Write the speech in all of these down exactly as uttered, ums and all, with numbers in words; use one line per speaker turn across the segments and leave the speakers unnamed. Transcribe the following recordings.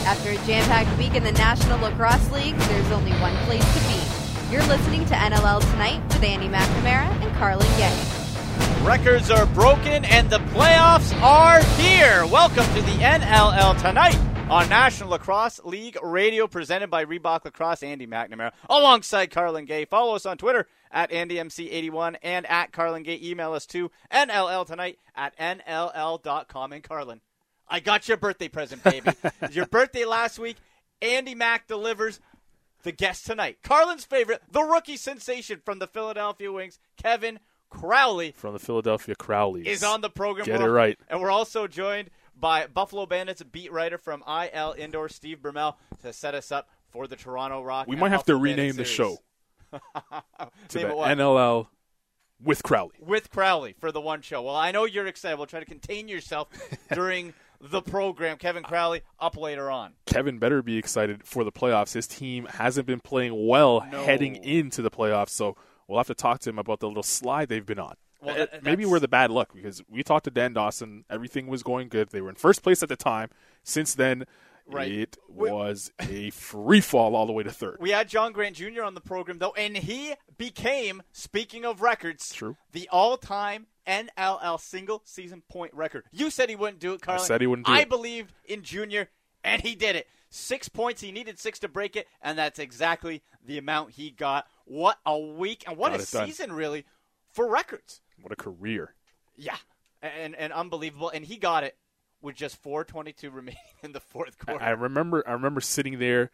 After a jam-packed week in the National Lacrosse League, there's only one place to be. You're listening to N L L Tonight with Andy McNamara and Carlin Gay.
Records are broken and the playoffs are here. Welcome to the N L L Tonight on National Lacrosse League Radio, presented by Reebok Lacrosse. Andy McNamara alongside Carlin Gay. Follow us on Twitter at Andy M C eighty-one and at Carlin Gay. Email us to N L L Tonight at N L L dot com. And Carlin, I got your birthday present, baby. It was your birthday last week. Andy Mac delivers the guest tonight. Carlin's favorite, the rookie sensation from the Philadelphia Wings, Kevin Crowley.
From the Philadelphia Crowleys.
Is on the program.
Get
we're,
it right.
And we're also joined by Buffalo Bandits beat writer from I L Indoor, Steve Bermel, to set us up for the Toronto Rock.
We might have
Buffalo
to rename
Bandit
the
series.
show to
Name
the
it what?
N L L with Crowley.
With Crowley for the one show. Well, I know you're excited. We'll try to contain yourself during the program. Kevin Crowley up later on.
Kevin better be excited for the playoffs. His team hasn't been playing well
No.
heading into the playoffs, so we'll have to talk to him about the little slide they've been on.
Well,
Uh,
that-
Maybe
that's-
we're the bad luck, because we talked to Dan Dawson. Everything was going good. They were in first place at the time. Since then,
Right.
it
We-
was a free fall all the way to third.
We had John Grant Junior on the program, though, and he became, speaking of records,
True.
the all-time N L L single-season point record. You said he wouldn't do it, Carlin.
I said he wouldn't do
I
it.
believed in Junior, and he did it. Six points. He needed six to break it, and that's exactly the amount he got. What a week, and what
Got
a
it done.
season, really, for records.
What a career.
Yeah, and, and unbelievable. And he got it with just four twenty-two remaining in the fourth quarter.
I remember I remember sitting there.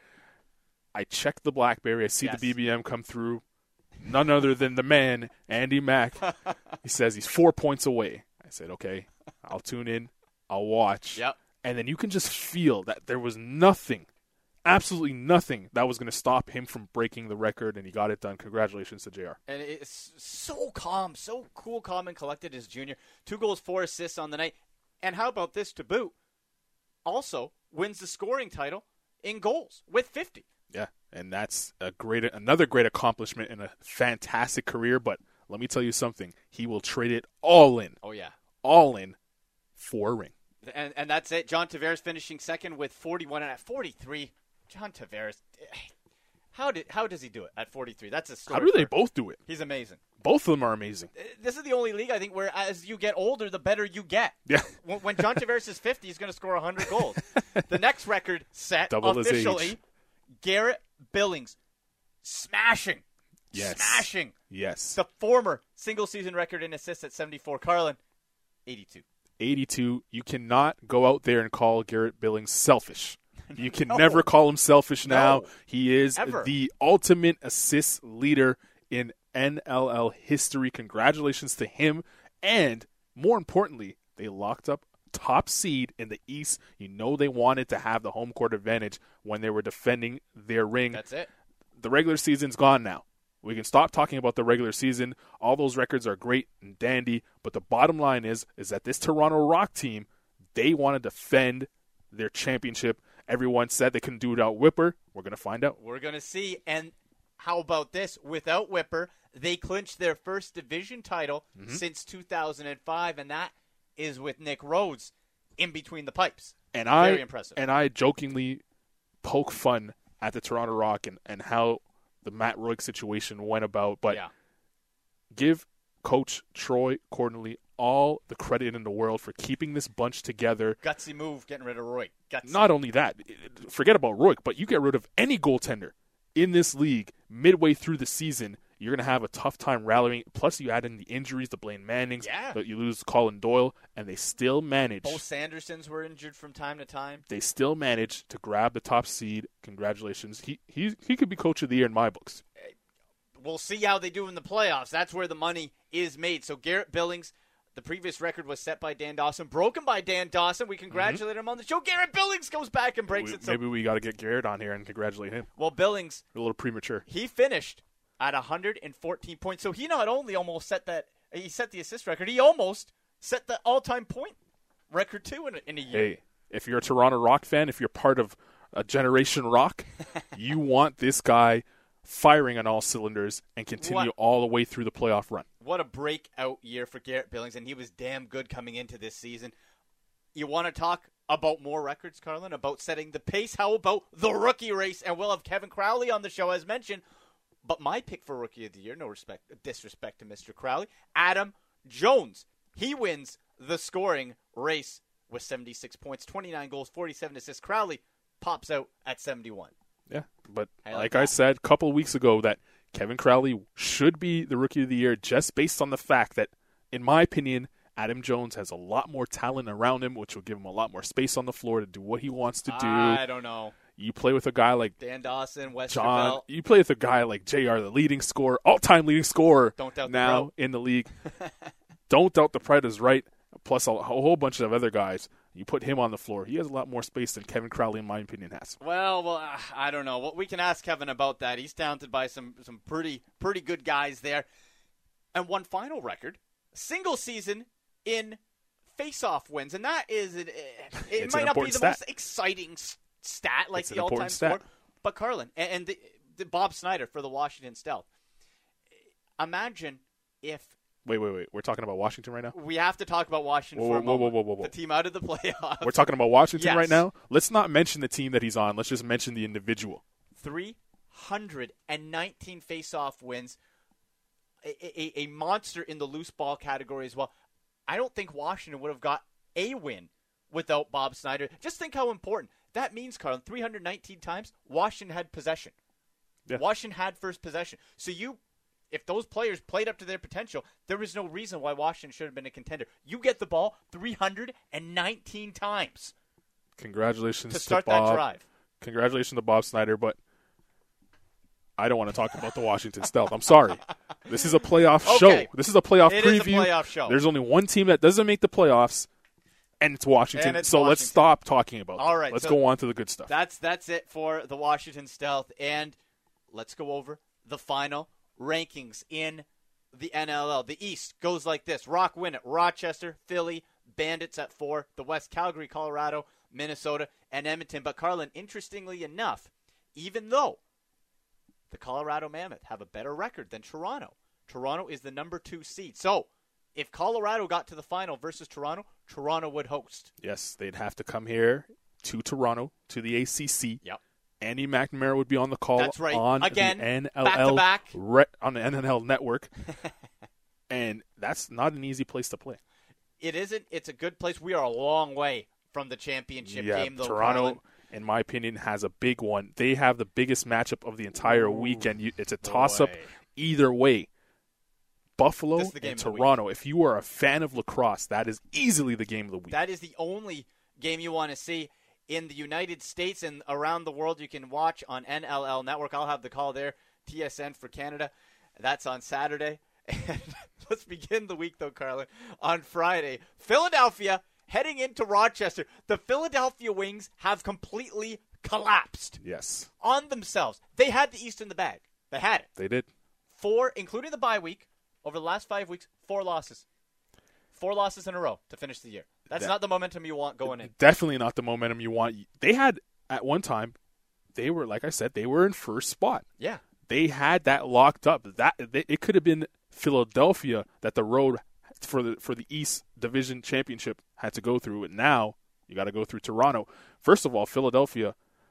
I checked the BlackBerry. I see
Yes.
the B B M come through. None other than the man, Andy Mack. He says he's four points away. I said, okay, I'll tune in. I'll watch.
Yep.
And then you can just feel that there was nothing, absolutely nothing, that was going to stop him from breaking the record, and he got it done. Congratulations to J R.
And it's so calm, so cool, calm, and collected as Junior. Two goals, four assists on the night. And how about this to boot? Also wins the scoring title in goals with fifty.
Yeah, and that's a great, another great accomplishment and a fantastic career. But let me tell you something. He will trade it all in,
Oh, yeah.
all in for a ring.
And and that's it. John Tavares finishing second with forty-one. And at forty-three, John Tavares, how did how does he do it at forty-three? That's a story.
How do they
for-
both do it?
He's amazing.
Both of them are amazing.
This is the only league, I think, where as you get older, the better you get.
Yeah.
When, when John Tavares is fifty, he's going to score one hundred goals. The next record set
Double his
officially,
age.
Garrett Billings smashing.
Yes.
Smashing.
Yes.
The former single-season record in assists at seventy-four. Carlin, eighty-two.
eighty-two. You cannot go out there and call Garrett Billings selfish. You can
No.
never call him selfish now.
No.
He is
Ever.
the ultimate assist leader in N L L history. Congratulations to him. And more importantly, they locked up top seed in the East. You know they wanted to have the home court advantage when they were defending their ring.
That's it.
The regular season's gone now. We can stop talking about the regular season. All those records are great and dandy, but the bottom line is is that this Toronto Rock team, they want to defend their championship. Everyone said they couldn't do it without Whipper. We're going to find out.
We're going to see. And how about this? Without Whipper, they clinched their first division title
Mm-hmm.
since two thousand five, and that is with Nick Rhodes in between the pipes.
And I
Very impressive.
And I jokingly poke fun at the Toronto Rock and, and how the Matt Rourke situation went about, but
yeah.
give Coach Troy Cornely all the credit in the world for keeping this bunch together.
Gutsy move, getting rid of Roy. Gutsy.
Not only that, forget about Rourke, but you get rid of any goaltender in this league midway through the season, you're going to have a tough time rallying. Plus, you add in the injuries, the Blaine Mannings,
Yeah.
but you lose Colin Doyle, and they still manage.
Both Sandersons were injured from time to time.
They still manage to grab the top seed. Congratulations. He he he could be coach of the year in my books.
We'll see how they do in the playoffs. That's where the money is made. So Garrett Billings, the previous record was set by Dan Dawson, broken by Dan Dawson. We congratulate mm-hmm. him on the show. Garrett Billings goes back and breaks
we,
it. So,
maybe we got to get Garrett on here and congratulate him.
well, Billings,
a little premature.
He finished at one hundred fourteen points. So he not only almost set that, he set the assist record, he almost set the all-time point record too in a, in a year.
Hey, if you're a Toronto Rock fan, if you're part of a Generation Rock, you want this guy firing on all cylinders and continue
What?
all the way through the playoff run.
What a breakout year for Garrett Billings, and he was damn good coming into this season. You want to talk about more records, Carlin, about setting the pace. How about the rookie race? And we'll have Kevin Crowley on the show, as mentioned. But my pick for Rookie of the Year, no respect, disrespect to Mister Crowley, Adam Jones. He wins the scoring race with seventy-six points, twenty-nine goals, forty-seven assists. Crowley pops out at seventy-one.
Yeah, but
I
like,
like
I
that.
said a couple of weeks ago that Kevin Crowley should be the Rookie of the Year just based on the fact that, in my opinion, Adam Jones has a lot more talent around him, which will give him a lot more space on the floor to do what he wants to do.
I don't know.
You play with a guy like
Dan Dawson, Westervelt.
John. You play with a guy like J R, the leading scorer, all-time leading scorer
Don't doubt the
now
pro.
in the league. Don't doubt the Pred is right, plus a, a whole bunch of other guys. You put him on the floor. He has a lot more space than Kevin Crowley, in my opinion, has.
Well, well, uh, I don't know. Well, we can ask Kevin about that. He's talented by some some pretty pretty good guys there. And one final record, single season in face-off wins, and that is it. It
It's
might
an
not be
important
the
stat.
most exciting s- stat like
It's
the
an
all-time
important stat.
score, but Carlin and, and the, the Bob Snyder for the Washington Stealth. Imagine if
Wait, wait, wait. We're talking about Washington right now?
we have to talk about Washington
Whoa,
for a
whoa, whoa,
moment.
whoa, whoa, whoa.
The team out of the playoffs.
We're talking about Washington
Yes.
right now? Let's not mention the team that he's on. Let's just mention the individual.
three hundred nineteen face-off wins, a, a, a monster in the loose ball category as well. I don't think Washington would have got a win without Bob Snyder. Just think how important that means, Carlin. three hundred nineteen times, Washington had possession.
Yeah.
Washington had first possession. So you, if those players played up to their potential, there was no reason why Washington should have been a contender. You get the ball three hundred nineteen times
Congratulations
to start
Bob.
that drive.
Congratulations to Bob Snyder, but I don't want to talk about the Washington Stealth. I'm sorry. This is a playoff
Okay.
show. This is a playoff
It is a
preview.
playoff show.
There's only one team that doesn't make the playoffs, and it's Washington.
And it's
so let's
Washington.
stop talking about
All
that.
right,
Let's
so
go on to the good stuff.
That's that's it for the Washington Stealth, and let's go over the final rankings in the N L L. The East goes like this: Rock win it, Rochester, Philly, Bandits at four, the West Calgary, Colorado, Minnesota, and Edmonton. But Carlin, interestingly enough, even though the Colorado Mammoth have a better record than Toronto, Toronto is the number two seed. So if Colorado got to the final versus Toronto, Toronto would host.
Yes, they'd have to come here to Toronto, to the A C C.
Yep.
Andy McNamara would be on the call
That's right.
on
Again,
the N L L
back-to-back.
re- on the N L L network. And that's not an easy place to play.
It isn't. It's a good place. We are a long way from the championship
yeah,
game, though.
Toronto,
Carlin.
in my opinion, has a big one. They have the biggest matchup of the entire weekend. You, it's a toss-up
boy.
either way. Buffalo
This is the game
and
of the week.
Toronto. If you are a fan of lacrosse, that is easily the game of the week.
That is the only game you want to see in the United States and around the world. You can watch on N L L Network. I'll have the call there. T S N for Canada. That's on Saturday. And let's begin the week, though, Carlin. On Friday, Philadelphia heading into Rochester. The Philadelphia Wings have completely collapsed
Yes,
on themselves. They had the East in the bag. They had it.
they did.
Four, including the bye week, over the last five weeks, four losses. Four losses in a row to finish the year. That's
That-
not the momentum you want going in.
Definitely not the momentum you want. They had, at one time, they were, like I said, they were in first spot.
Yeah.
They had that locked up. That they, it could have been Philadelphia that the road for the for the East Division Championship had to go through. And now you got to go through Toronto. First of all, Philadelphia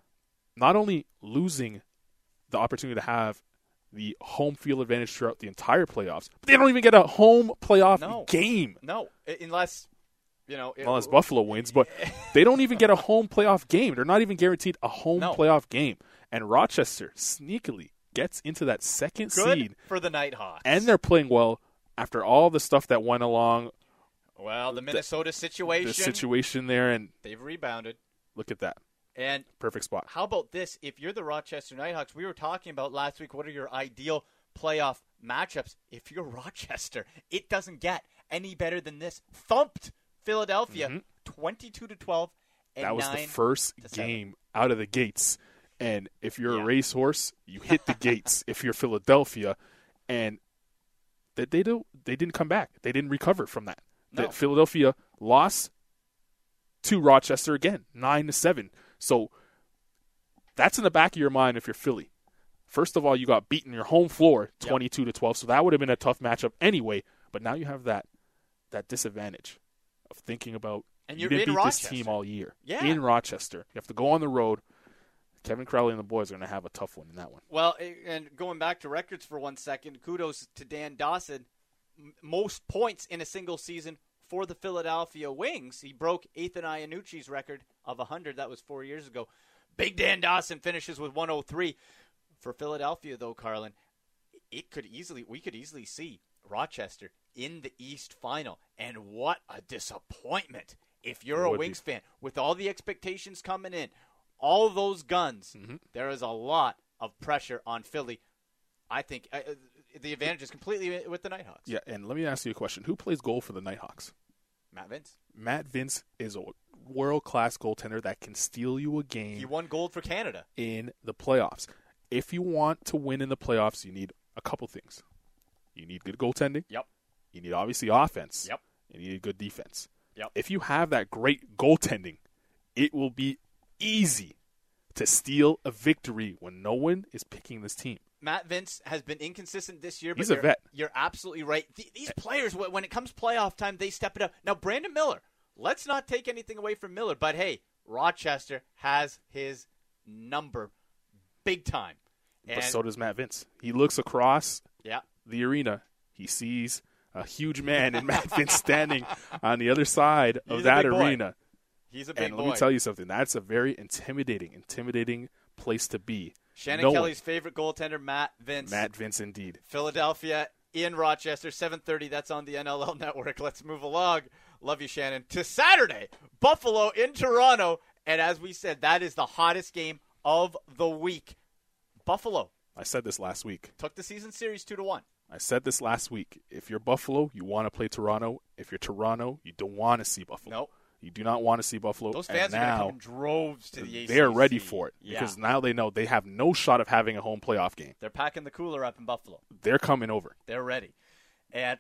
not only losing the opportunity to have the home field advantage throughout the entire playoffs, but they don't even get a home playoff
No.
game.
No, i- unless, you know. it-
Unless Buffalo wins, but they don't even get a home playoff game. They're not even guaranteed a home
No.
playoff game. And Rochester sneakily gets into that second
Good
seed,
for the Nighthawks.
and they're playing well after all the stuff that went along,
well, the Minnesota situation.
the situation there, and
They've rebounded.
look at that.
And
Perfect spot.
how about this? If you're the Rochester Nighthawks, we were talking about last week, what are your ideal playoff matchups? If you're Rochester, it doesn't get any better than this. Thumped Philadelphia twenty-two to twelve. And
Mm-hmm. That was the
nine
first
to seven.
game out of the gates. And if you're
Yeah.
a racehorse, you hit the gates. If you're Philadelphia, and that they do, they didn't come back. They didn't recover from that.
No.
That Philadelphia lost to Rochester again, nine to seven. So that's in the back of your mind if you're Philly. First of all, you got beaten your home floor, twenty-two to twelve. So that would have been a tough matchup anyway. But now you have that that disadvantage of thinking about
And
you
you're
didn't
in
beat
Rochester.
this team all year.
Yeah.
In Rochester. You have to go on the road. Kevin Crowley and the boys are going to have a tough one in that one.
Well, and going back to records for one second, kudos to Dan Dawson. M- most points in a single season for the Philadelphia Wings. He broke Ethan Iannucci's record of one hundred. That was four years ago. Big Dan Dawson finishes with one oh three. For Philadelphia, though, Carlin, it could easily we could easily see Rochester in the East Final. And what a disappointment if you're a Wings be. fan. With all the expectations coming in, all those guns, mm-hmm. there is a lot of pressure on Philly. I think uh, the advantage is completely with the Nighthawks.
Yeah, and let me ask you a question. Who plays goal for the Nighthawks?
Matt Vince.
Matt Vince is a world-class goaltender that can steal you a game.
He won gold for Canada.
In the playoffs. If you want to win in the playoffs, you need a couple things. You need good goaltending.
Yep.
You need, obviously, offense.
Yep.
And you need good defense.
Yep.
If you have that great goaltending, it will be easy to steal a victory when no one is picking this team.
Matt Vince has been inconsistent this year, but
He's a
you're,
vet.
You're absolutely right. These players, when it comes playoff time, they step it up. Now, Brandon Miller, let's not take anything away from Miller, but hey, Rochester has his number big time.
And but so does Matt Vince. He looks across
yeah.
the arena. He sees a huge man in Matt Vince standing on the other side of
He's
that arena.
He's a big
and
boy.
let me tell you something. That's a very intimidating, intimidating place to be.
Shannon
no
Kelly's
one.
favorite goaltender, Matt Vince.
Matt Vince, indeed.
Philadelphia in Rochester, seven thirty. That's on the N L L Network. Let's move along. Love you, Shannon. To Saturday, Buffalo in Toronto. And as we said, that is the hottest game of the week. Buffalo.
I said this last week.
Took the season series two to one.
I said this last week. If you're Buffalo, you want to play Toronto. If you're Toronto, you don't want to see Buffalo.
Nope.
You do not want to see Buffalo.
Those fans
and
are
now,
going to come in droves to the A C C.
They're ready for it
yeah.
because now they know they have no shot of having a home playoff game.
They're packing the cooler up in Buffalo.
They're coming over.
They're ready. And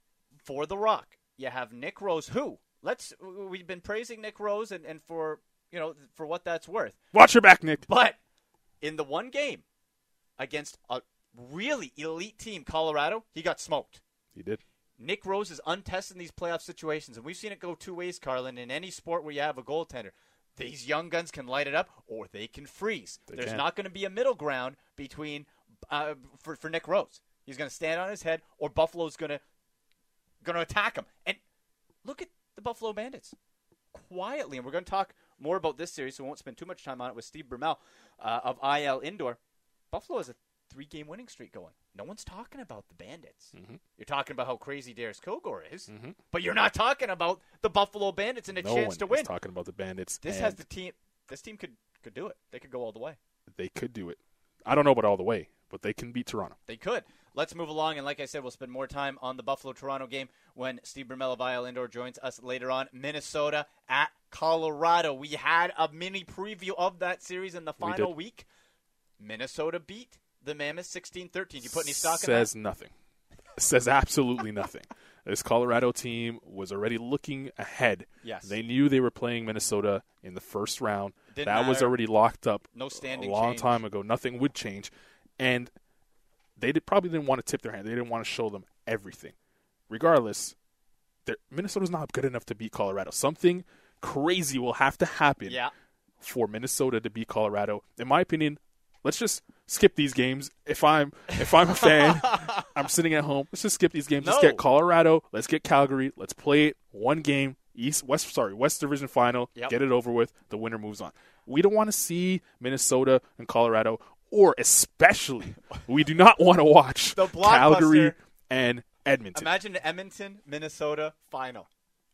for the Rock, you have Nick Rose, who let's we've been praising Nick Rose and, and for you know for what that's worth.
Watch your back, Nick.
But in the one game against a really elite team, Colorado, he got smoked.
He did.
Nick Rose is untested in these playoff situations, and we've seen it go two ways, Carlin. In any sport where you have a goaltender, these young guns can light it up, or they can freeze.
They
There's
can.
not going to be a middle ground between uh, for for Nick Rose. He's going to stand on his head, or Buffalo's going to going to attack him. And look at the Buffalo Bandits quietly, and we're going to talk more about this series, so we won't spend too much time on it with Steve Bermel uh, of I L Indoor. Buffalo has a three-game winning streak going. No one's talking about the Bandits.
Mm-hmm.
You're talking about how crazy Darius Kilgore is,
mm-hmm.
but you're not talking about the Buffalo Bandits and a
no
chance
one
to win.
Is talking about the Bandits.
This has the team. This team could could do it. They could go all the way.
They could do it. I don't know about all the way, but they can beat Toronto.
They could. Let's move along, and like I said, we'll spend more time on the Buffalo-Toronto game when Steve Bermel of I L Indoor joins us later on. Minnesota at Colorado. We had a mini preview of that series in the final
we
week. Minnesota beat the Mammoth sixteen thirteen. You put any stock
Says
in that?
Says nothing. Says absolutely nothing. This Colorado team was already looking ahead.
Yes.
They knew they were playing Minnesota in the first round.
Didn't
that
matter.
was already locked up
No standing
a long
change.
time ago. Nothing would change. And they did, probably didn't want to tip their hand. They didn't want to show them everything. Regardless, Minnesota's not good enough to beat Colorado. Something crazy will have to happen
Yeah.
for Minnesota to beat Colorado. In my opinion, let's just skip these games. If I'm if I'm a fan, I'm sitting at home. Let's just skip these games. Let's
No.
get Colorado. Let's get Calgary. Let's play it one game. East West sorry West Division Final.
Yep.
Get it over with. The winner moves on. We don't want to see Minnesota and Colorado, or especially we do not want to watch
The blockbuster.
Calgary and Edmonton.
Imagine the Edmonton, Minnesota final.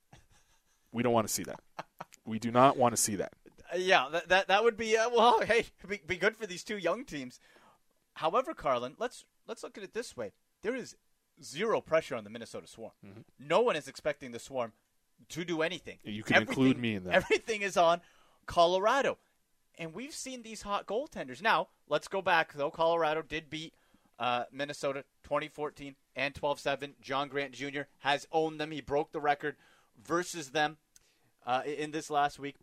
We don't want to see that. We do not want to see that.
Uh, yeah, that, that that would be uh, well. Hey, be, be good for these two young teams. However, Carlin, let's let's look at it this way: there is zero pressure on the Minnesota Swarm.
Mm-hmm.
No one is expecting the Swarm to do anything.
You can
Everything-
include me in that.
Everything is on Colorado, and we've seen these hot goaltenders. Now, let's go back though. Colorado did beat uh, Minnesota twenty fourteen and twelve seven. John Grant Junior has owned them. He broke the record versus them uh, in this last week.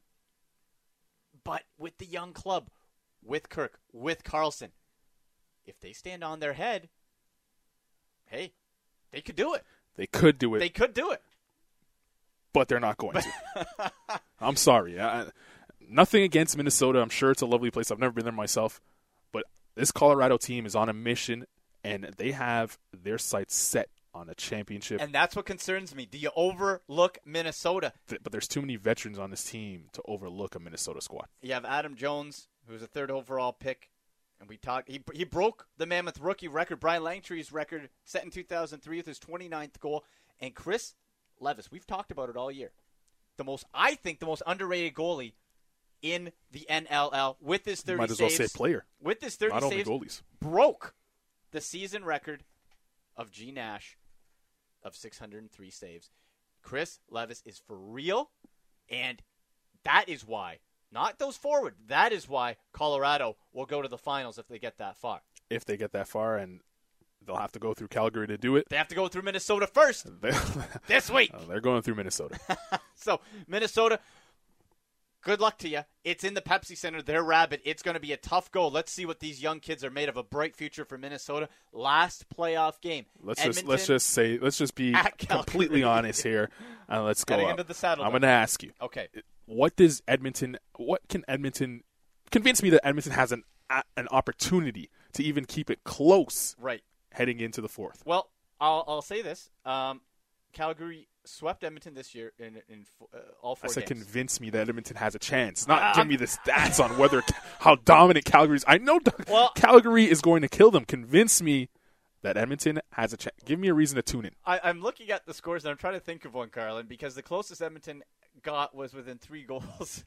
But with the young club, with Kirk, with Carlson, if they stand on their head, hey, they could do it.
They could do it.
They could do it.
but they're not going to. I'm sorry. I, nothing against Minnesota. I'm sure it's a lovely place. I've never been there myself. But this Colorado team is on a mission, and they have their sights set on a championship.
And that's what concerns me. Do you overlook Minnesota?
But there's too many veterans on this team to overlook a Minnesota squad.
You have Adam Jones, who's a third overall pick. And we talked. He he broke the Mammoth rookie record, Brian Langtry's record, set in two thousand three with his twenty-ninth goal. And Chris Levis, we've talked about it all year. The most, I think, the most underrated goalie in the N L L with his thirty
Might as
saves.
well say player.
With his thirty
Not
saves,
only goalies.
broke the season record of G. Nash of six hundred three saves. Chris Levis is for real, and that is why. Not those forward. That is why Colorado will go to the finals if they get that far.
If they get that far, and they'll have to go through Calgary to do it.
They have to go through Minnesota first this week.
Oh, they're going through Minnesota.
So, Minnesota, good luck to you. It's in the Pepsi Center. They're rabid. It's going to be a tough go. Let's see what these young kids are made of. A bright future for Minnesota. Last playoff game.
Let's
Edmonton,
just let's just say let's just be completely honest here, and let's go.
Heading
up.
into the saddle.
I'm going to ask you.
Okay.
What does Edmonton? What can Edmonton convince me that Edmonton has an an opportunity to even keep it close?
Right.
Heading into the fourth.
Well, I'll I'll say this. Um, Calgary swept Edmonton this year in in uh, all four
I said
games.
convince me that Edmonton has a chance. Not
Uh,
give me the stats on whether how dominant Calgary is. I know
Well-
Calgary is going to kill them. Convince me that Edmonton has a chance. Give me a reason to tune in.
I, I'm looking at the scores, and I'm trying to think of one, Carlin, because the closest Edmonton got was within three goals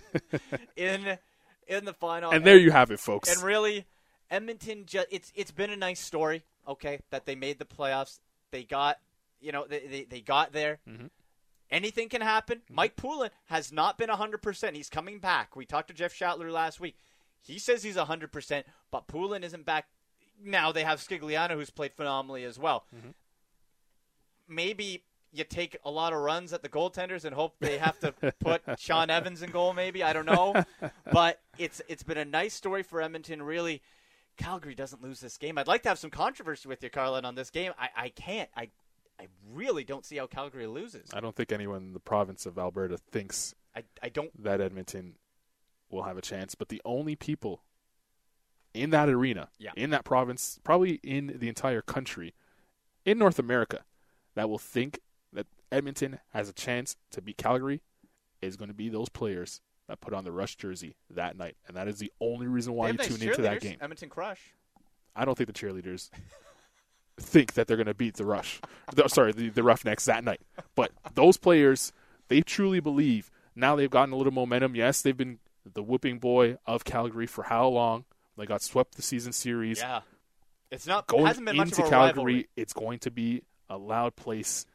in in the final.
And there you have it, folks.
And really, Edmonton, ju- it's it's been a nice story, okay, that they made the playoffs. They got, you know, they they, they got there.
Mhm.
Anything can happen. Mm-hmm. Mike Poulin has not been one hundred percent. He's coming back. We talked to Jeff Shatler last week. He says he's one hundred percent, but Poulin isn't back. Now they have Scigliano, who's played phenomenally as well. Mm-hmm. Maybe you take a lot of runs at the goaltenders and hope they have to put Sean Evans in goal, maybe. I don't know. But it's it's been a nice story for Edmonton, really. Calgary doesn't lose this game. I'd like to have some controversy with you, Carlin, on this game. I, I can't. I I really don't see how Calgary loses.
I don't think anyone in the province of Alberta thinks
I, I don't
that Edmonton will have a chance. But the only people in that arena,
yeah.
in that province, probably in the entire country, in North America, that will think that Edmonton has a chance to beat Calgary is going to be those players that put on the Rush jersey that night. And that is the only reason why you
nice
tune into that game.
Edmonton Crush.
I don't think the cheerleaders think that they're going to beat the Rush. the, sorry, the, the Roughnecks that night. But those players, they truly believe. Now they've gotten a little momentum. Yes, they've been the whooping boy of Calgary for how long? They got swept the season series.
Yeah. It's not
Going
hasn't been much
into
of a
Calgary,
rivalry.
it's going to be a loud place.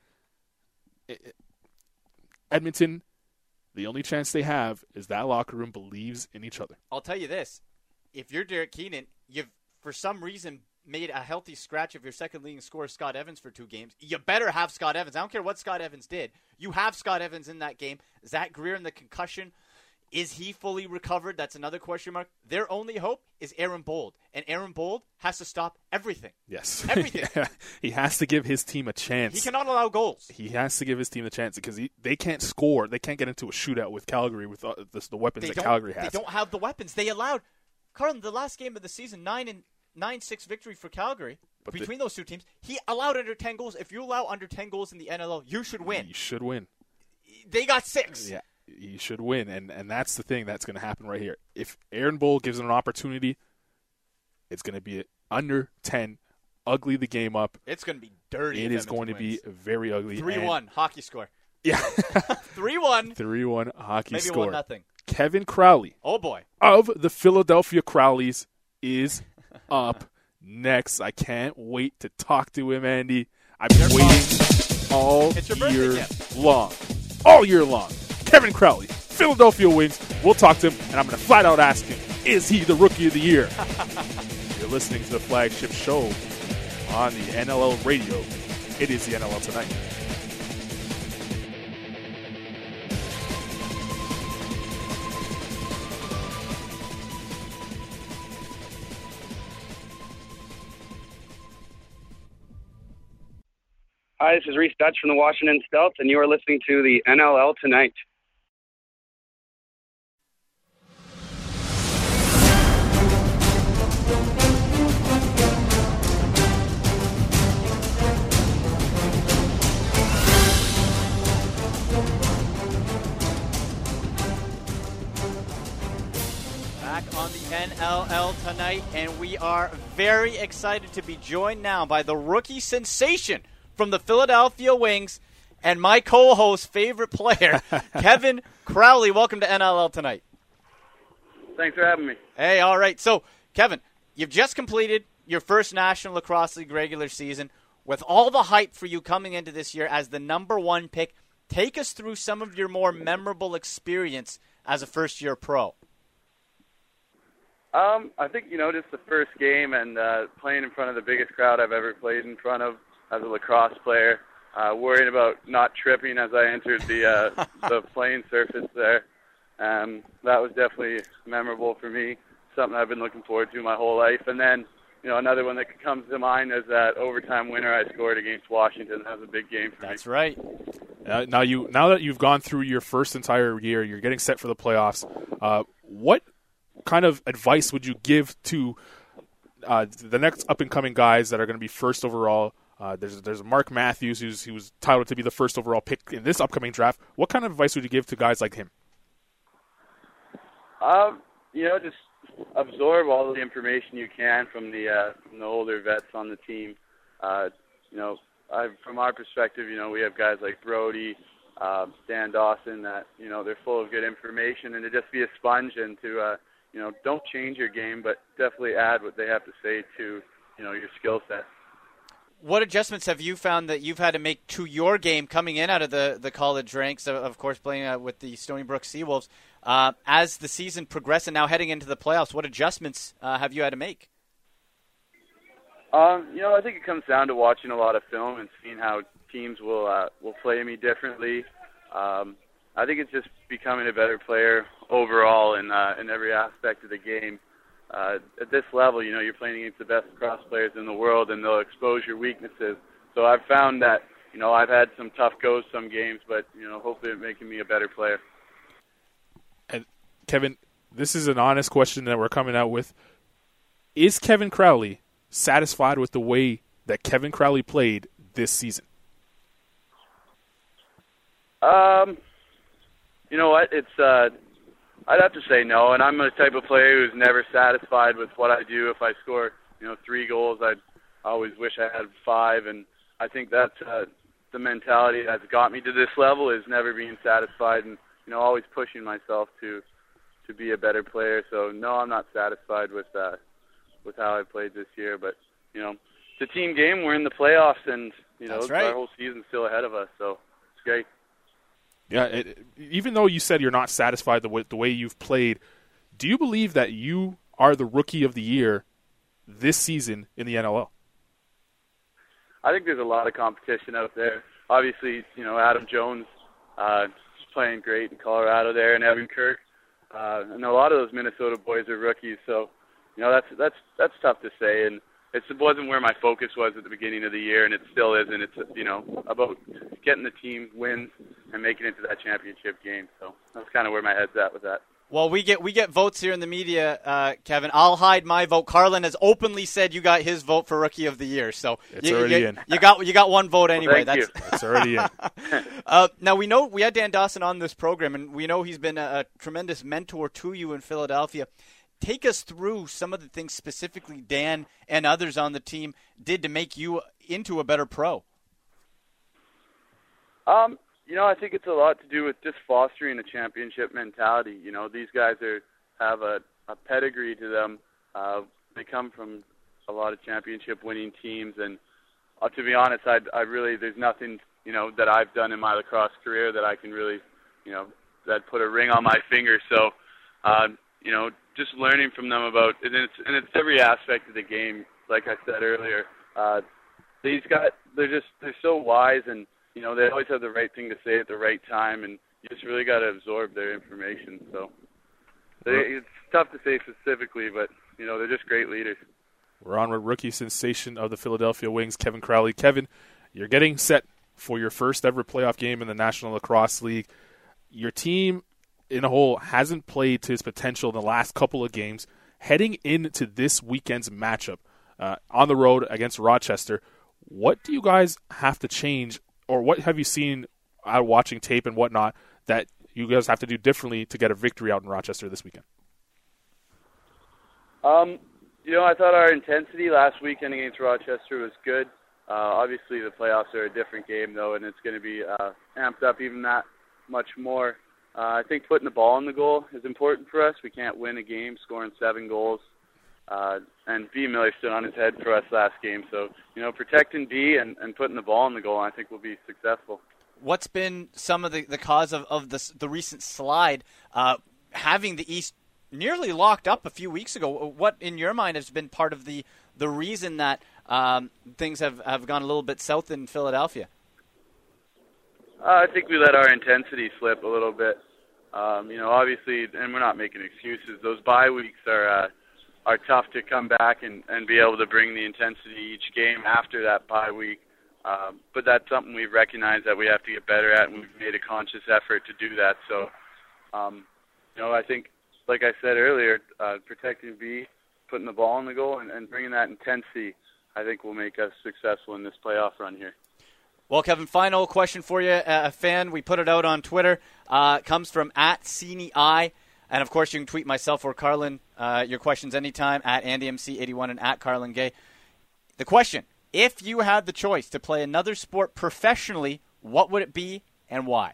It, it, Edmonton, the only chance they have is that locker room believes in each other.
I'll tell you this. If you're Derek Keenan, you've, for some reason, made a healthy scratch of your second leading scorer, Scott Evans, for two games. You better have Scott Evans. I don't care what Scott Evans did. You have Scott Evans in that game. Zach Greer in the concussion. Is he fully recovered? That's another question mark. Their only hope is Aaron Bold. And Aaron Bold has to stop everything.
Yes.
Everything.
Yeah. He has to give his team a chance.
He cannot allow goals.
He has to give his team a chance because he, they can't score. They can't get into a shootout with Calgary with uh, the, the weapons
They
that Calgary has.
They don't have the weapons. They allowed, Carlin, the last game of the season, nine and nine six victory for Calgary.
But
between
the,
those two teams, he allowed under ten goals. If you allow under ten goals in the N L L, you should win.
You should win.
They got six.
Yeah, you should win, and, and that's the thing that's going to happen right here. If Aaron Bowl gives them an opportunity, it's going to be under ten, ugly the game up.
It's going to be dirty.
It
if
is going to
wins.
be very ugly.
three one hockey score.
Yeah.
three one
three one hockey
Maybe
score.
one nothing.
Kevin Crowley.
Oh, boy.
Of the Philadelphia Crowleys is up next. I can't wait to talk to him, Andy. I've been
Your
waiting
mom.
all
It's your birthday
year
gift.
long. All year long. Kevin Crowley, Philadelphia Wings. We'll talk to him, and I'm going to flat out ask him, is he the Rookie of the Year? You're listening to the flagship show on the N L L radio. It is the N L L Tonight.
Hi, this is Reese Dutch from the Washington Stealth, and you are listening to the N L L Tonight.
Back on the N L L Tonight, and we are very excited to be joined now by the rookie sensation from the Philadelphia Wings and my co-host favorite player, Kevin Crowley. Welcome to N L L Tonight.
Thanks for having me.
Hey, all right. So, Kevin, you've just completed your first National Lacrosse League regular season. With all the hype for you coming into this year as the number one pick, take us through some of your more memorable experience as a first-year pro.
Um, I think, you know, just the first game and uh, playing in front of the biggest crowd I've ever played in front of as a lacrosse player, uh, worrying about not tripping as I entered the uh, the playing surface there. Um, that was definitely memorable for me, something I've been looking forward to my whole life. And then, you know, another one that comes to mind is that overtime winner I scored against Washington. That was a big game for
That's
me.
That's right.
Uh, now you now that you've gone through your first entire year, you're getting set for the playoffs. Uh, what kind of advice would you give to uh, the next up-and-coming guys that are going to be first overall? Uh, there's there's Mark Matthews, who's he was titled to be the first overall pick in this upcoming draft. What kind of advice would you give to guys like him?
Um, you know, just absorb all the information you can from the uh, from the older vets on the team. Uh, you know, I, from our perspective, you know, we have guys like Brody, uh, Dan Dawson that, you know, they're full of good information, and to just be a sponge and to, uh, you know, don't change your game, but definitely add what they have to say to, you know, your skill set.
What adjustments have you found that you've had to make to your game coming in out of the, the college ranks, of, of course, playing uh, with the Stony Brook Seawolves, uh, as the season progressed and now heading into the playoffs? What adjustments uh, have you had to make?
Um, you know, I think it comes down to watching a lot of film and seeing how teams will uh, will play me differently. Um, I think it's just becoming a better player overall in uh, in every aspect of the game. Uh, at this level, you know, you're playing against the best cross players in the world, and they'll expose your weaknesses. So I've found that, you know, I've had some tough goes some games, but, you know, hopefully it's making me a better player.
And Kevin, this is an honest question that we're coming out with. Is Kevin Crowley satisfied with the way that Kevin Crowley played this season?
Um, you know what? It's uh, I'd have to say no, and I'm the type of player who's never satisfied with what I do. If I score, you know, three goals, I'd always wish I had five, and I think that's uh, the mentality that's got me to this level, is never being satisfied and, you know, always pushing myself to to be a better player. So no, I'm not satisfied with uh, with how I played this year, but, you know, it's a team game. We're in the playoffs, and, you know,
right.
our whole season's still ahead of us, so it's great.
Yeah, it, even though you said you're not satisfied the way, the way you've played, do you believe that you are the rookie of the year this season in the N L L?
I think there's a lot of competition out there. Obviously, you know, Adam Jones uh, is playing great in Colorado there, and Evan Kirk. Uh, and a lot of those Minnesota boys are rookies, so, you know, that's that's that's tough to say. And it wasn't where my focus was at the beginning of the year, and it still isn't. It's, you know, about getting the team wins and making it to that championship game. So that's kind of where my head's at with that.
Well, we get we get votes here in the media, uh, Kevin. I'll hide my vote. Carlin has openly said you got his vote for Rookie of the Year, so
it's
you,
already
you,
in.
You got you got one vote anyway.
Well, thank
That's
you.
It's already in.
uh, now we know we had Dan Dawson on this program, and we know he's been a, a tremendous mentor to you in Philadelphia. Take us through some of the things specifically Dan and others on the team did to make you into a better pro.
Um, you know, I think it's a lot to do with just fostering a championship mentality. You know, these guys are have a, a pedigree to them. Uh, they come from a lot of championship-winning teams, and uh, to be honest, I I really there's nothing, you know, that I've done in my lacrosse career that I can really, you know, that put a ring on my finger. So, uh, you know, just learning from them about, and it's and it's every aspect of the game. Like I said earlier, uh, these guys, they're just they're so wise, and, you know, they always have the right thing to say at the right time, and you just really got to absorb their information. So they, it's tough to say specifically, but, you know, they're just great leaders.
We're on with rookie sensation of the Philadelphia Wings, Kevin Crowley. Kevin, you're getting set for your first ever playoff game in the National Lacrosse League. Your team in a whole hasn't played to its potential in the last couple of games. Heading into this weekend's matchup uh, on the road against Rochester, what do you guys have to change, or what have you seen out watching tape and whatnot that you guys have to do differently to get a victory out in Rochester this weekend?
Um, you know, I thought our intensity last weekend against Rochester was good. Uh, obviously, the playoffs are a different game, though, and it's going to be uh, amped up even that much more. Uh, I think putting the ball in the goal is important for us. We can't win a game scoring seven goals. Uh, and B. Miller stood on his head for us last game. So, you know, protecting B and, and putting the ball in the goal, I think, will be successful.
What's been some of the, the cause of, of this, the recent slide, uh, having the East nearly locked up a few weeks ago? What, in your mind, has been part of the, the reason that um, things have, have gone a little bit south in Philadelphia?
Uh, I think we let our intensity slip a little bit. Um, you know, obviously, and we're not making excuses. Those bye weeks are uh, are tough to come back and, and be able to bring the intensity each game after that bye week. Um, but that's something we've recognized that we have to get better at, and we've made a conscious effort to do that. So, um, you know, I think, like I said earlier, uh, protecting B, putting the ball in the goal, and, and bringing that intensity, I think will make us successful in this playoff run here.
Well, Kevin, final question for you. A fan, we put it out on Twitter, uh, comes from at CeneI. And, of course, you can tweet myself or Carlin uh, your questions anytime, at Andy M C eighty-one and at Carlin Gay. The question, if you had the choice to play another sport professionally, what would it be and why?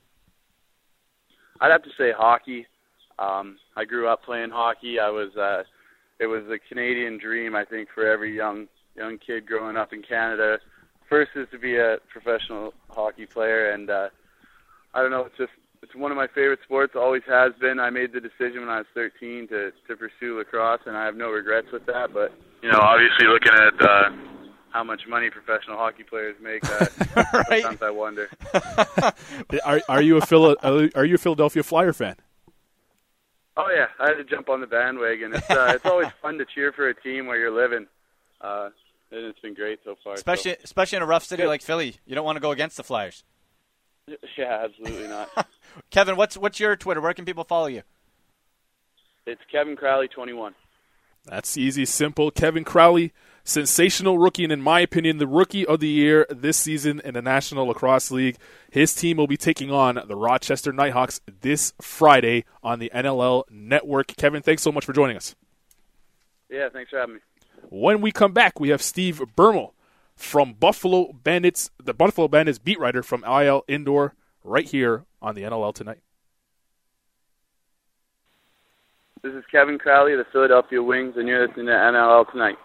I'd have to say hockey. Um, I grew up playing hockey. I was uh, it was a Canadian dream, I think, for every young young kid growing up in Canada. First is to be a professional hockey player, and uh, I don't know, it's just it's one of my favorite sports, always has been. I made the decision when I was thirteen to, to pursue lacrosse, and I have no regrets with that. But, you know, obviously looking at uh, how much money professional hockey players make, uh,
right?
sometimes I wonder.
are, are, you a Phila- are you a Philadelphia Flyer fan?
Oh, yeah, I had to jump on the bandwagon. It's uh, it's always fun to cheer for a team where you're living. Uh, and it's been great so far.
Especially
so.
especially in a rough city
Good.
like Philly. You don't want to go against the Flyers.
Yeah, absolutely not.
Kevin, what's what's your Twitter? Where can people follow you?
It's Kevin Crowley twenty-one.
That's easy, simple. Kevin Crowley, sensational rookie, and in my opinion, the rookie of the year this season in the National Lacrosse League. His team will be taking on the Rochester Nighthawks this Friday on the N L L Network. Kevin, thanks so much for joining us.
Yeah, thanks for having me.
When we come back, we have Steve Bermel from Buffalo Bandits, the Buffalo Bandits beat writer from I L Indoor, right here on the N L L Tonight.
This is Kevin Crowley of the Philadelphia Wings, and you're listening to N L L Tonight.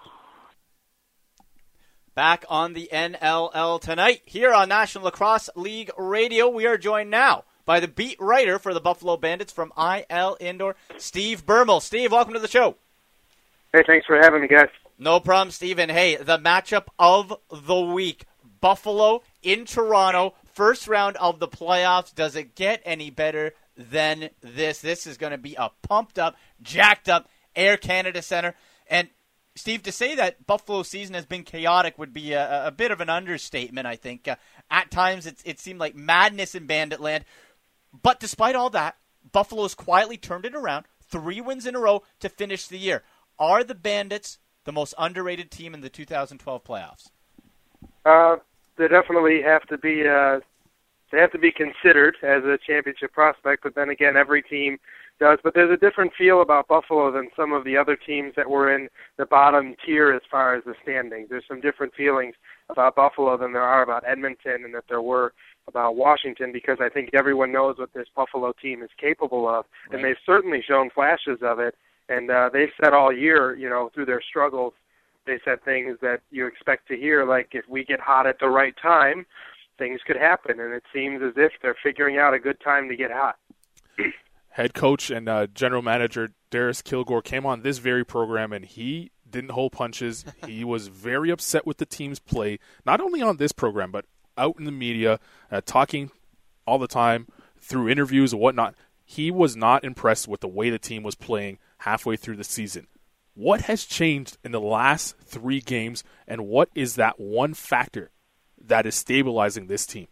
Back on the N L L Tonight, here on National Lacrosse League Radio. We are joined now by the beat writer for the Buffalo Bandits from I L Indoor, Steve Bermel. Steve, welcome to the show.
Hey, thanks for having me, guys.
No problem, Steven. Hey, the matchup of the week. Buffalo in Toronto, first round of the playoffs. Does it get any better than this? This is going to be a pumped-up, jacked-up Air Canada Centre. And, Steve, to say that Buffalo's season has been chaotic would be a, a bit of an understatement, I think. Uh, at times, it's, it seemed like madness in Banditland. But despite all that, Buffalo's quietly turned it around, three wins in a row to finish the year. Are the Bandits the most underrated team in the two thousand twelve playoffs?
Uh, they definitely have to be. Uh, they have to be considered as a championship prospect. But then again, every team does. But there's a different feel about Buffalo than some of the other teams that were in the bottom tier as far as the standings. There's some different feelings about Buffalo than there are about Edmonton and that there were about Washington, because I think everyone knows what this Buffalo team is capable of, right. And they've certainly shown flashes of it. And uh, they've said all year, you know, through their struggles, they said things that you expect to hear, like if we get hot at the right time, things could happen. And it seems as if they're figuring out a good time to get hot.
Head coach and uh, general manager Darius Kilgore came on this very program, and he didn't hold punches. He was very upset with the team's play, not only on this program, but out in the media, uh, talking all the time through interviews and whatnot. He was not impressed with the way the team was playing halfway through the season. What has changed in the last three games, and what is that one factor that is stabilizing this team?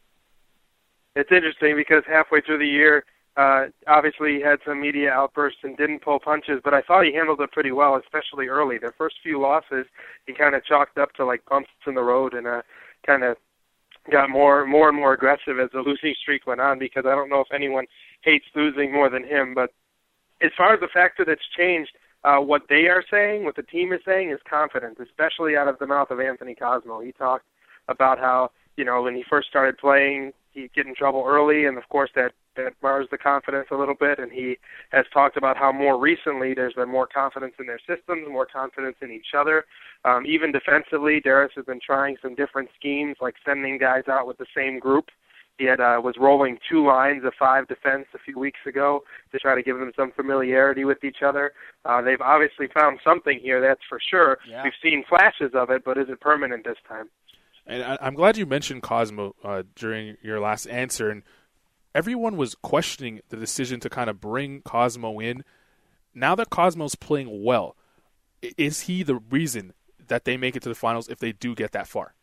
It's interesting because halfway through the year, uh, obviously he had some media outbursts and didn't pull punches, but I thought he handled it pretty well, especially early. Their first few losses, he kind of chalked up to like bumps in the road and uh, kind of got more, more and more aggressive as the losing streak went on, because I don't know if anyone hates losing more than him. But as far as the factor that's changed, uh, what they are saying, what the team is saying, is confidence, especially out of the mouth of Anthony Cosmo. He talked about how, you know, when he first started playing, he'd get in trouble early, and of course that, that mars the confidence a little bit. And he has talked about how more recently there's been more confidence in their systems, more confidence in each other. Um, even defensively, Darius has been trying some different schemes, like sending guys out with the same group. He had uh, was rolling two lines of five defense a few weeks ago to try to give them some familiarity with each other. Uh, they've obviously found something here, that's for sure.
Yeah.
We've seen flashes of it, but is it permanent this time?
And I, I'm glad you mentioned Cosmo uh, during your last answer. And everyone was questioning the decision to kind of bring Cosmo in. Now that Cosmo's playing well, is he the reason that they make it to the finals if they do get that far?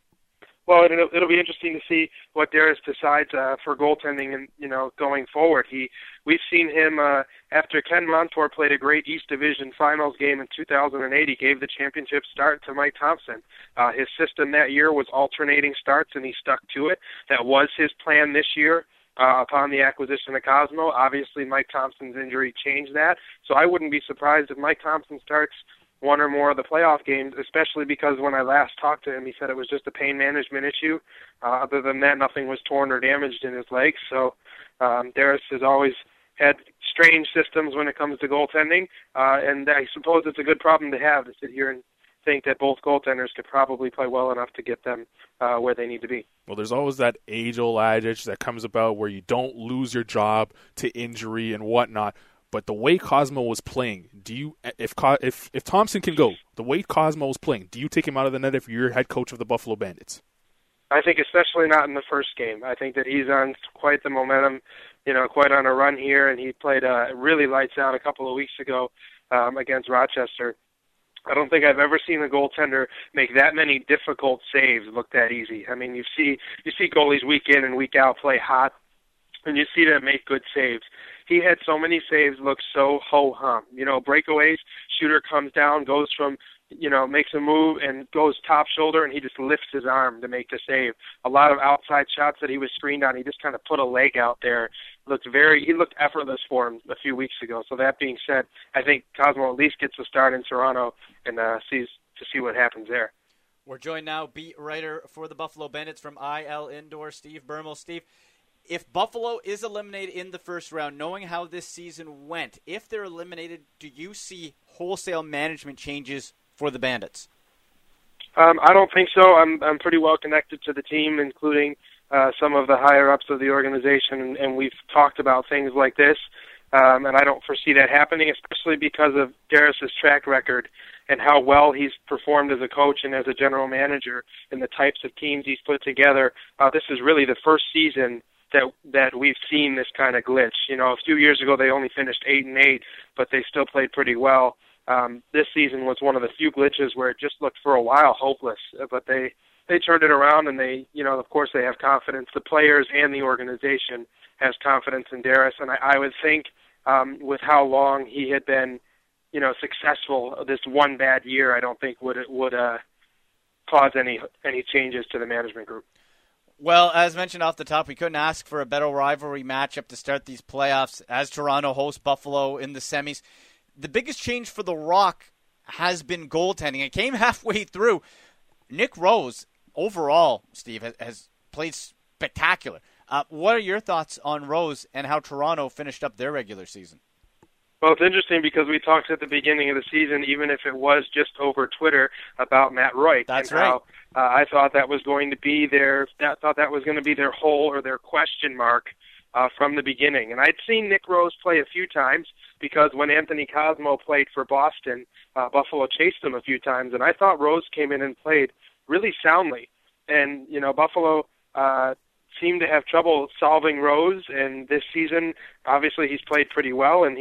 Well, it'll, it'll be interesting to see what Darius decides uh, for goaltending and, you know, going forward. He, we've seen him uh, after Ken Montour played a great East Division Finals game in two thousand eight. He gave the championship start to Mike Thompson. Uh, his system that year was alternating starts, and he stuck to it. That was his plan this year. Uh, upon the acquisition of Cosmo, obviously Mike Thompson's injury changed that. So I wouldn't be surprised if Mike Thompson starts one or more of the playoff games, especially because when I last talked to him, he said it was just a pain management issue. Uh, other than that, nothing was torn or damaged in his legs. So um, Darius has always had strange systems when it comes to goaltending, uh, and I suppose it's a good problem to have, to sit here and think that both goaltenders could probably play well enough to get them uh, where they need to be.
Well, there's always that age-old adage that comes about where you don't lose your job to injury and whatnot. But the way Cosmo was playing, do you if if if Thompson can go, the way Cosmo was playing, do you take him out of the net if you're head coach of the Buffalo Bandits?
I think especially not in the first game. I think that he's on quite the momentum, you know, quite on a run here, and he played uh, really lights out a couple of weeks ago um, against Rochester. I don't think I've ever seen a goaltender make that many difficult saves look that easy. I mean, you see you see goalies week in and week out play hot, and you see them make good saves. He had so many saves look so ho-hum. You know, breakaways, shooter comes down, goes from, you know, makes a move and goes top shoulder, and he just lifts his arm to make the save. A lot of outside shots that he was screened on, he just kind of put a leg out there. Looked very, he looked effortless for him a few weeks ago. So that being said, I think Cosmo at least gets a start in Toronto and uh, sees to see what happens there.
We're joined now, beat writer for the Buffalo Bandits from I L Indoor, Steve Bermel. Steve, if Buffalo is eliminated in the first round, knowing how this season went, if they're eliminated, do you see wholesale management changes for the Bandits?
Um, I don't think so. I'm I'm pretty well connected to the team, including uh, some of the higher-ups of the organization, and, and we've talked about things like this, um, and I don't foresee that happening, especially because of Darius's track record and how well he's performed as a coach and as a general manager and the types of teams he's put together. Uh, this is really the first season that that we've seen this kind of glitch. You know, a few years ago they only finished eight and eight, but they still played pretty well. Um, this season was one of the few glitches where it just looked for a while hopeless, but they they turned it around, and they, you know, of course they have confidence. The players and the organization has confidence in Darius, and I, I would think um, with how long he had been, you know, successful, this one bad year, I don't think would it would uh, cause any any changes to the management group.
Well, as mentioned off the top, we couldn't ask for a better rivalry matchup to start these playoffs as Toronto hosts Buffalo in the semis. The biggest change for the Rock has been goaltending. It came halfway through. Nick Rose, overall, Steve, has, has played spectacular. Uh, what are your thoughts on Rose and how Toronto finished up their regular season?
Well, it's interesting because we talked at the beginning of the season, even if it was just over Twitter, about Matt Roy.
That's
and
right.
How, uh, I thought that was going to be their that thought that was going to be their hole or their question mark uh, from the beginning. And I'd seen Nick Rose play a few times because when Anthony Cosmo played for Boston, uh, Buffalo chased him a few times, and I thought Rose came in and played really soundly. And you know, Buffalo Uh, seemed to have trouble solving Rose, and this season, obviously, he's played pretty well, and he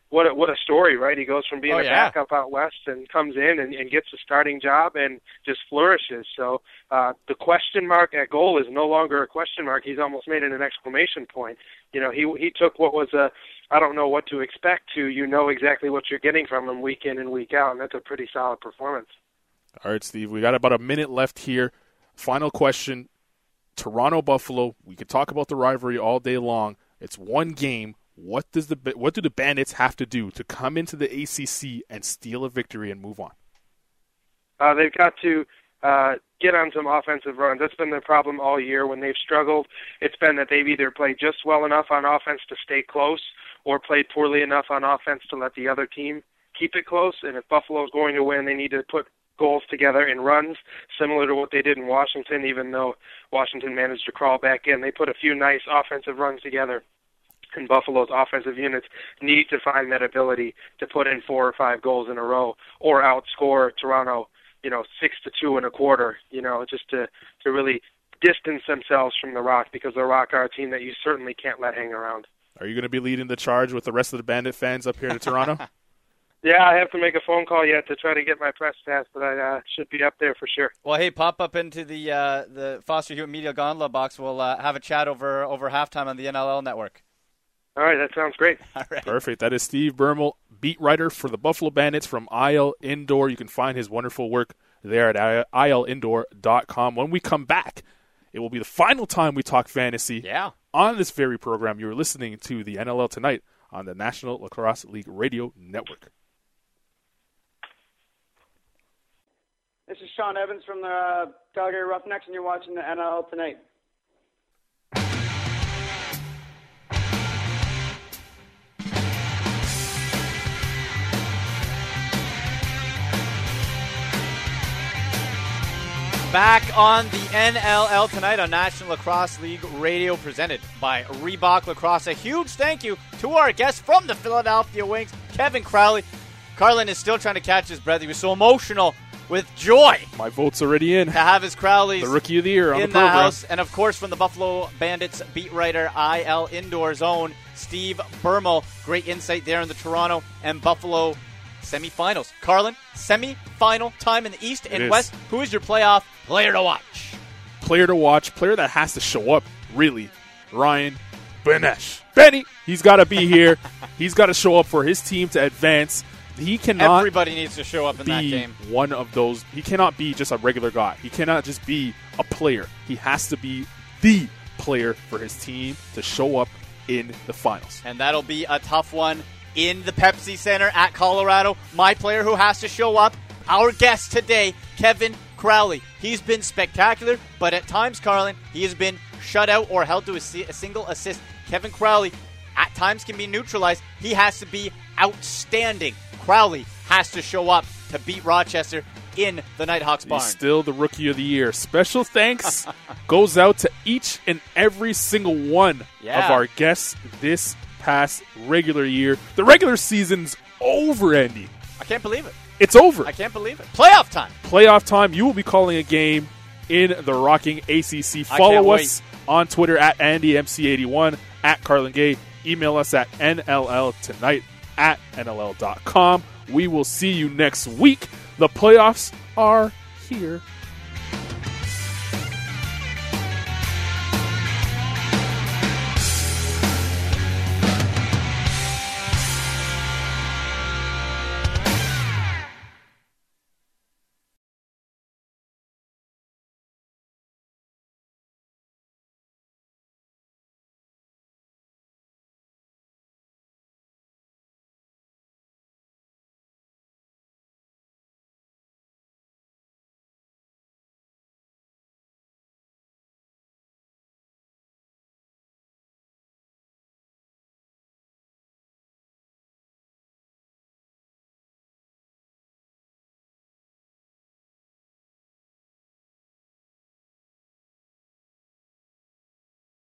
what a, what a story, right? He goes from being
Oh,
a
yeah.
backup out west and comes in and, and gets a starting job and just flourishes. So uh, the question mark at goal is no longer a question mark. He's almost made it an exclamation point. You know, he he took what was a, I don't know what to expect to, you know exactly what you're getting from him week in and week out, and that's a pretty solid performance.
All right, Steve, we got about a minute left here. Final question, Toronto-Buffalo. We could talk about the rivalry all day long. It's one game. What does the what do the Bandits have to do to come into the A C C and steal a victory and move on?
Uh, they've got to uh, get on some offensive runs. That's been their problem all year when they've struggled. It's been that they've either played just well enough on offense to stay close or played poorly enough on offense to let the other team keep it close. And if Buffalo's going to win, they need to put goals together in runs, similar to what they did in Washington, even though Washington managed to crawl back in. They put a few nice offensive runs together. And Buffalo's offensive units need to find that ability to put in four or five goals in a row or outscore Toronto, you know, six to two and a quarter, you know, just to, to really distance themselves from the Rock, because the Rock are a team that you certainly can't let hang around.
Are you going to be leading the charge with the rest of the Bandit fans up here to Toronto?
Yeah, I have to make a phone call yet to try to get my press pass, but I uh, should be up there for sure.
Well, hey, pop up into the uh, the Foster Hewitt Media Gondola box. We'll uh, have a chat over over halftime on the N L L network.
All right, that sounds great.
All right.
Perfect. That is Steve Bermel, beat writer for the Buffalo Bandits from I L Indoor. You can find his wonderful work there at I L indoor dot com. When we come back, it will be the final time we talk fantasy
Yeah.
on this very program. You're listening to the N L L Tonight on the National Lacrosse League Radio Network.
This is Sean Evans from the uh, Calgary Roughnecks, and you're watching the N L L Tonight.
Back on the N L L Tonight on National Lacrosse League Radio, presented by Reebok Lacrosse. A huge thank you to our guest from the Philadelphia Wings, Kevin Crowley. Carlin is still trying to catch his breath. He was so emotional with joy
My vote's already in.
to have his Crowleys
The Rookie of the Year on
in
the
the,
program.
house. And, of course, from the Buffalo Bandits beat writer, I L Indoor Zone, Steve Bermel. Great insight there in the Toronto and Buffalo semifinals. Carlin, semifinal time in the East and
is.
West. Who is your playoff player to watch?
Player to watch, player that has to show up, really, Ryan Benesh. Benny, he's got to be here. He's got to show up for his team to advance. He cannot
Everybody needs to show up in that
be
game.
one of those. He cannot be just a regular guy. He cannot just be a player. He has to be the player for his team to show up in the finals.
And that'll be a tough one in the Pepsi Center at Colorado. My player who has to show up, our guest today, Kevin Crowley. He's been spectacular, but at times, Carlin, he has been shut out or held to a, a single assist. Kevin Crowley at times can be neutralized. He has to be outstanding. Crowley has to show up to beat Rochester in the Nighthawks barn.
He's still the Rookie of the Year. Special thanks goes out to each and every single one
Yeah.
of our guests this past regular year. The regular season's over, Andy.
I can't believe it.
It's over.
I can't believe it. Playoff time.
Playoff time. You will be calling a game in the Rocking A C C.
I
Follow
can't
us on Twitter at Andy M C eighty-one, at Carlin Gay. Email us at N L L Tonight at N L L dot com. We will see you next week. The playoffs are here.